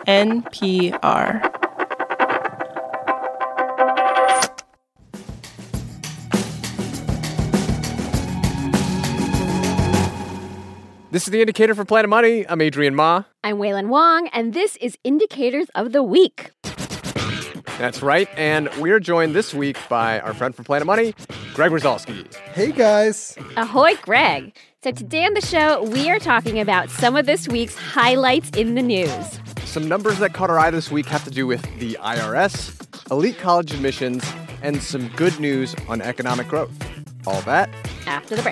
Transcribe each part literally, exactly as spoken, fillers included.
N P R. This is The Indicator for Planet Money. I'm Adrian Ma. I'm Waylon Wong, and this is Indicators of the Week. That's right, and we're joined this week by our friend from Planet Money, Greg Rosalsky. Hey, guys. Ahoy, Greg. So today on the show, we are talking about some of this week's highlights in the news. Some numbers that caught our eye this week have to do with the I R S, elite college admissions, and some good news on economic growth. All that after the break.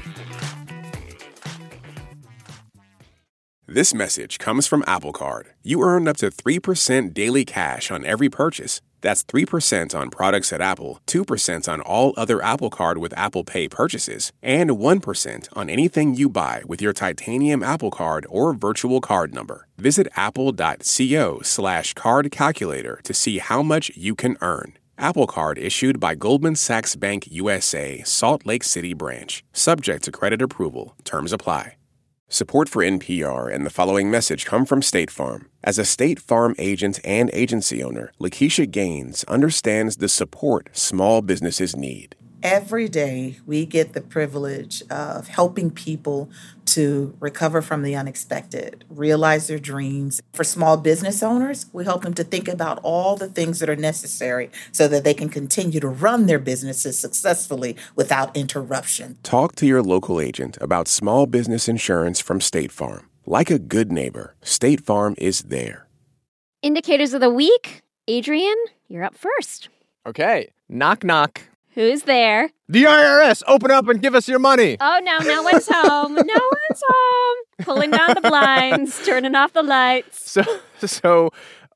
This message comes from Apple Card. You earn up to three percent daily cash on every purchase. That's three percent on products at Apple, two percent on all other Apple Card with Apple Pay purchases, and one percent on anything you buy with your titanium Apple Card or virtual card number. Visit apple.co slash card calculator to see how much you can earn. Apple Card issued by Goldman Sachs Bank U S A, Salt Lake City branch. Subject to credit approval. Terms apply. Support for N P R and the following message come from State Farm. As a State Farm agent and agency owner, Lakeisha Gaines understands the support small businesses need. Every day, we get the privilege of helping people to recover from the unexpected, realize their dreams. For small business owners, we help them to think about all the things that are necessary so that they can continue to run their businesses successfully without interruption. Talk to your local agent about small business insurance from State Farm. Like a good neighbor, State Farm is there. Indicators of the Week. Adrian, you're up first. Okay, knock knock. Who's there? The I R S, open up and give us your money. Oh, no, no one's home. No one's home. Pulling down the blinds, turning off the lights. So, so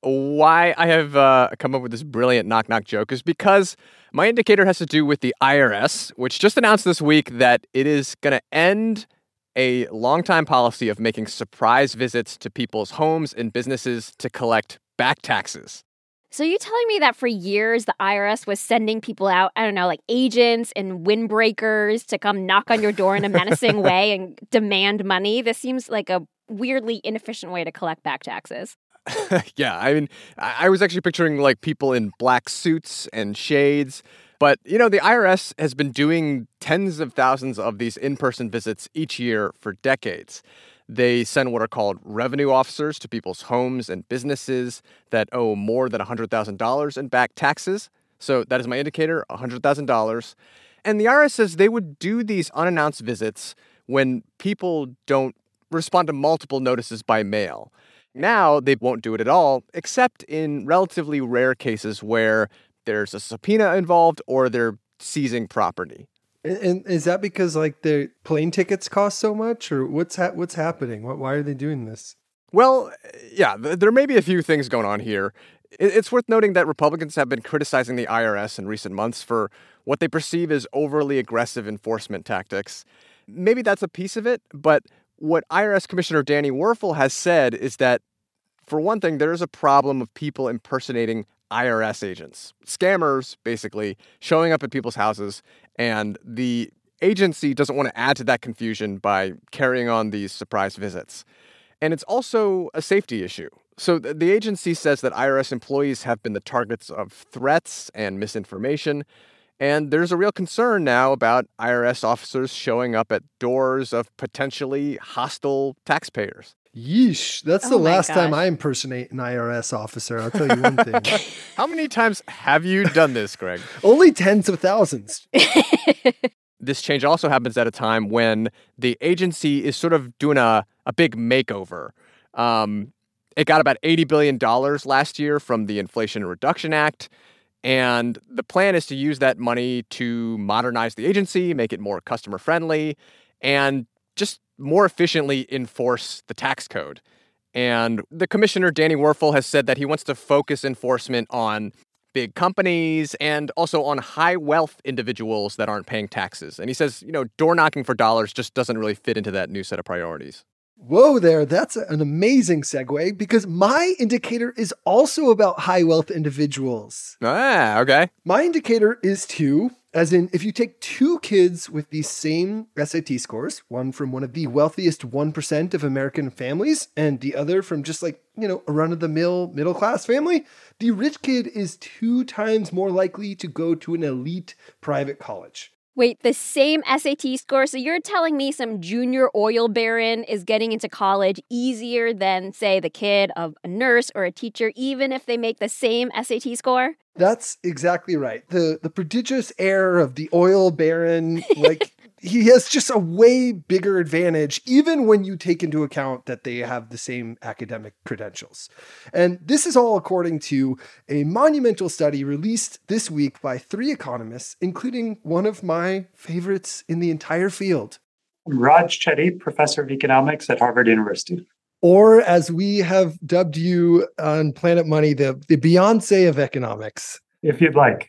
why I have uh, come up with this brilliant knock-knock joke is because my indicator has to do with the I R S, which just announced this week that it is going to end a longtime policy of making surprise visits to people's homes and businesses to collect back taxes. So you're telling me that for years, the I R S was sending people out, I don't know, like agents and windbreakers to come knock on your door in a menacing way and demand money? This seems like a weirdly inefficient way to collect back taxes. Yeah, I mean, I was actually picturing like people in black suits and shades. But, you know, the I R S has been doing tens of thousands of these in-person visits each year for decades. They send what are called revenue officers to people's homes and businesses that owe more than one hundred thousand dollars in back taxes. So that is my indicator, one hundred thousand dollars. And the I R S says they would do these unannounced visits when people don't respond to multiple notices by mail. Now they won't do it at all, except in relatively rare cases where there's a subpoena involved or they're seizing property. And, and is that because like the plane tickets cost so much, or what's ha- what's happening? What, why are they doing this? Well, yeah, th- there may be a few things going on here. It- it's worth noting that Republicans have been criticizing the I R S in recent months for what they perceive as overly aggressive enforcement tactics. Maybe that's a piece of it, but what I R S Commissioner Danny Werfel has said is that, for one thing, there is a problem of people impersonating I R S agents, scammers, basically, showing up at people's houses, and the agency doesn't want to add to that confusion by carrying on these surprise visits. And it's also a safety issue. So th- the agency says that I R S employees have been the targets of threats and misinformation, and there's a real concern now about I R S officers showing up at doors of potentially hostile taxpayers. Yeesh, that's Oh the my last time gosh. I impersonate an I R S officer. I'll tell you one thing. How many times have you done this, Greg? Only tens of thousands. This change also happens at a time when the agency is sort of doing a, a big makeover. Um, it got about eighty billion dollars last year from the Inflation Reduction Act, and the plan is to use that money to modernize the agency, make it more customer-friendly, and just more efficiently enforce the tax code. And the commissioner, Danny Werfel, has said that he wants to focus enforcement on big companies and also on high wealth individuals that aren't paying taxes. And he says, you know, door knocking for dollars just doesn't really fit into that new set of priorities. Whoa there, that's an amazing segue because my indicator is also about high wealth individuals. Ah, okay. My indicator is to As in, if you take two kids with these same S A T scores, one from one of the wealthiest one percent of American families and the other from just like, you know, a run-of-the-mill middle-class family, the rich kid is two times more likely to go to an elite private college. Wait, the same S A T score? So you're telling me some junior oil baron is getting into college easier than, say, the kid of a nurse or a teacher, even if they make the same S A T score? That's exactly right. The the prodigious heir of the oil baron, like, he has just a way bigger advantage, even when you take into account that they have the same academic credentials. And this is all according to a monumental study released this week by three economists, including one of my favorites in the entire field. I'm Raj Chetty, professor of economics at Harvard University. Or as we have dubbed you on Planet Money, the, the Beyonce of economics. If you'd like.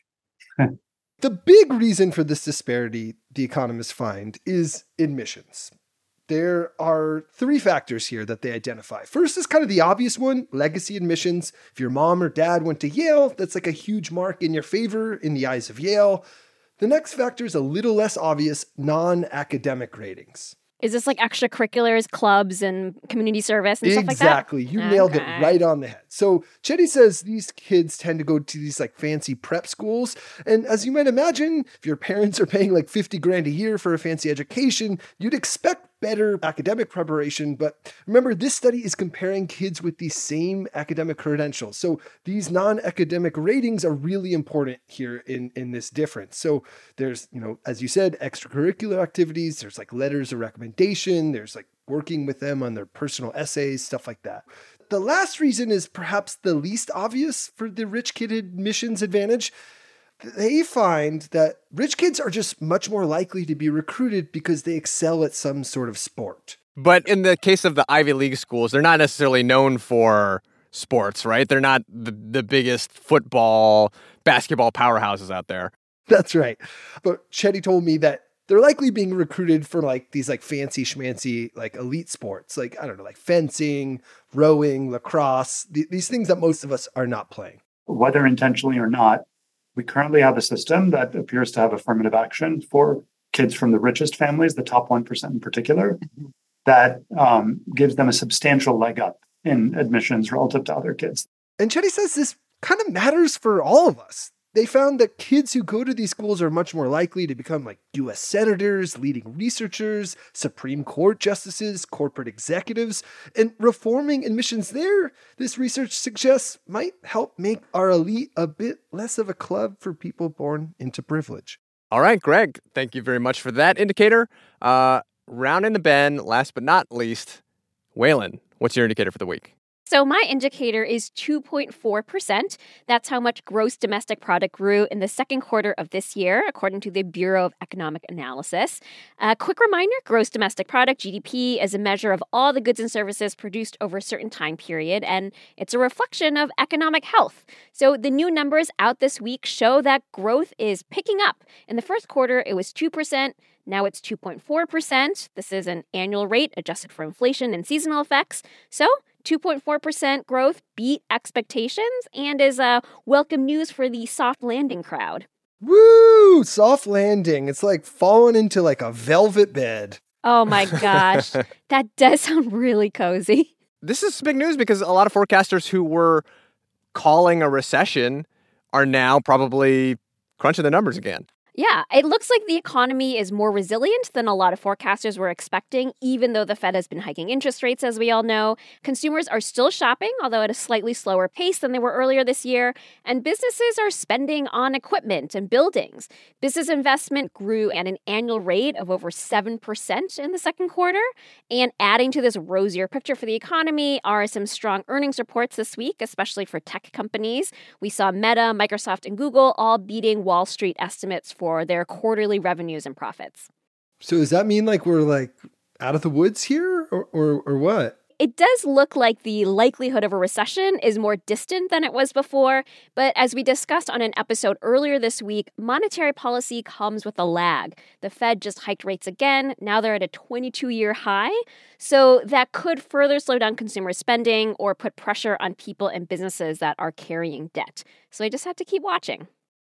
The big reason for this disparity, the economists find, is admissions. There are three factors here that they identify. First is kind of the obvious one, legacy admissions. If your mom or dad went to Yale, that's like a huge mark in your favor in the eyes of Yale. The next factor is a little less obvious, non-academic ratings. Is this like extracurriculars, clubs, and community service and exactly. stuff like that? Exactly. You okay. nailed it right on the head. So Chetty says these kids tend to go to these like fancy prep schools. And as you might imagine, if your parents are paying like fifty grand a year for a fancy education, you'd expect better academic preparation. But remember, this study is comparing kids with the same academic credentials. So these non-academic ratings are really important here in, in this difference. So there's, you know, as you said, extracurricular activities, there's like letters of recommendation, there's like working with them on their personal essays, stuff like that. The last reason is perhaps the least obvious for the rich kid admissions advantage. They find that rich kids are just much more likely to be recruited because they excel at some sort of sport. But in the case of the Ivy League schools, they're not necessarily known for sports, right? They're not the, the biggest football, basketball powerhouses out there. That's right. But Chetty told me that they're likely being recruited for like these like fancy schmancy, like elite sports, like, I don't know, like fencing, rowing, lacrosse, th- these things that most of us are not playing. Whether intentionally or not, we currently have a system that appears to have affirmative action for kids from the richest families, the top one percent in particular, mm-hmm. that um, gives them a substantial leg up in admissions relative to other kids. And Chetty says this kind of matters for all of us. They found that kids who go to these schools are much more likely to become like U S senators, leading researchers, Supreme Court justices, corporate executives, and reforming admissions there, this research suggests, might help make our elite a bit less of a club for people born into privilege. All right, Greg, thank you very much for that indicator. Uh, round in the bend, last but not least, Waylon, what's your indicator for the week? So my indicator is two point four percent. That's how much gross domestic product grew in the second quarter of this year, according to the Bureau of Economic Analysis. A quick reminder, gross domestic product, G D P, is a measure of all the goods and services produced over a certain time period, and it's a reflection of economic health. So the new numbers out this week show that growth is picking up. In the first quarter, it was two percent. Now it's two point four percent. This is an annual rate adjusted for inflation and seasonal effects. So two point four percent growth beat expectations and is uh, welcome news for the soft landing crowd. Woo! Soft landing. It's like falling into like a velvet bed. Oh my gosh. That does sound really cozy. This is big news because a lot of forecasters who were calling a recession are now probably crunching the numbers again. Yeah, it looks like the economy is more resilient than a lot of forecasters were expecting, even though the Fed has been hiking interest rates, as we all know. Consumers are still shopping, although at a slightly slower pace than they were earlier this year, and businesses are spending on equipment and buildings. Business investment grew at an annual rate of over seven percent in the second quarter, and adding to this rosier picture for the economy are some strong earnings reports this week, especially for tech companies. We saw Meta, Microsoft, and Google all beating Wall Street estimates for for their quarterly revenues and profits. So does that mean like we're like out of the woods here or, or, or what? It does look like the likelihood of a recession is more distant than it was before, but as we discussed on an episode earlier this week, monetary policy comes with a lag. The Fed just hiked rates again. Now they're at a twenty-two-year high, so that could further slow down consumer spending or put pressure on people and businesses that are carrying debt. So I just have to keep watching.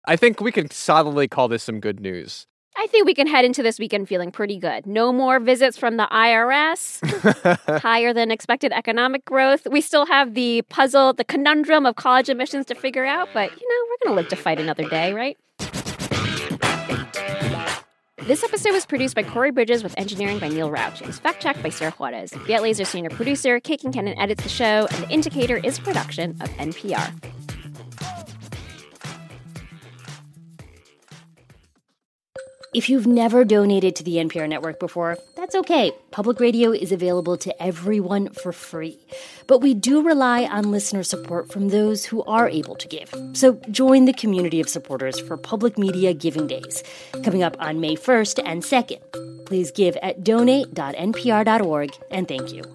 I think we can solidly call this some good news. I think we can head into this weekend feeling pretty good. No more visits from the I R S, higher than expected economic growth. We still have the puzzle, the conundrum of college admissions to figure out, but, you know, we're going to live to fight another day, right? This episode was produced by Corey Bridges with engineering by Neil Rauch. It was fact-checked by Sarah Juarez. Viet Laser senior producer, Kate Kincannon edits the show, and The Indicator is a production of N P R. If you've never donated to the N P R network before, that's okay. Public radio is available to everyone for free. But we do rely on listener support from those who are able to give. So join the community of supporters for Public Media Giving Days, coming up on May first and second. Please give at donate dot n p r dot org, and thank you.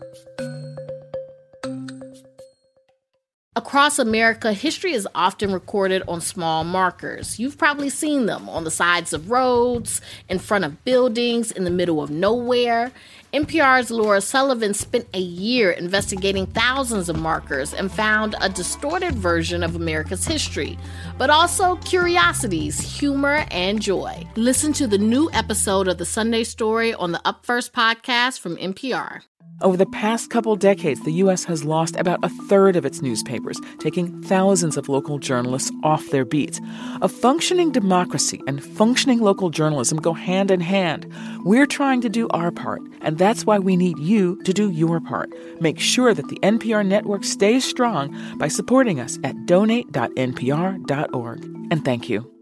Across America, history is often recorded on small markers. You've probably seen them on the sides of roads, in front of buildings, in the middle of nowhere. N P R's Laura Sullivan spent a year investigating thousands of markers and found a distorted version of America's history, but also curiosities, humor, and joy. Listen to the new episode of The Sunday Story on the Up First podcast from N P R. Over the past couple decades, the U S has lost about a third of its newspapers, taking thousands of local journalists off their beats. A functioning democracy and functioning local journalism go hand in hand. We're trying to do our part, and that's why we need you to do your part. Make sure that the N P R network stays strong by supporting us at donate dot n p r dot org. And thank you.